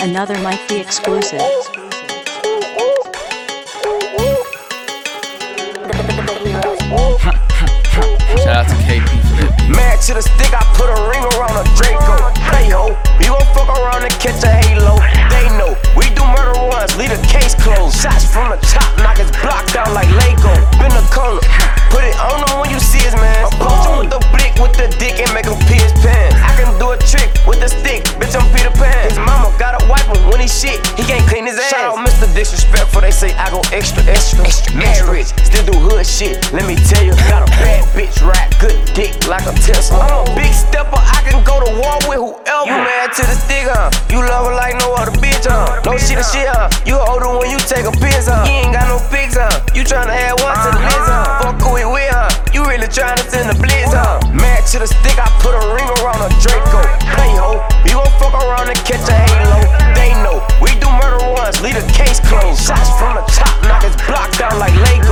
Another Mikey exclusive. Shout out to KP for that beat. Mad to the stick, I put a ring around a Draco. Play ho, we gon' fuck around and catch a halo. They know, we do murder once, leave the case closed. Shots from the top, knock his block down like Lego. Been a corner, put it on him when you see his man. Approach him with the blick, with the dick and make him pee his pants. I can do a trick with the stick, bitch I'm Peter Pan. His mama gotta wipe him when he shit, he can't clean his ass. Shout out Mr. Disrespectful, they say I go extra. Mad rich, still do hood shit, let me tell you. Got a bad bitch, rap good dick like a Tesla. I'm a big stepper, I can go to war with whoever. You mad to the stick, huh? You love her like no other bitch, huh? No shit and shit, huh? You hold her when you take a piss, huh? You ain't got no pics, huh? You tryna add one to the list, huh? Fuck who we with, huh? You really tryna send the blitz, huh? Mad to the stick, I put a ring around a Draco. Play ho, we gon' fuck around and catch a halo. They know, we do murder once, leave the case closed. Shots from the top, knock his block down like Lego.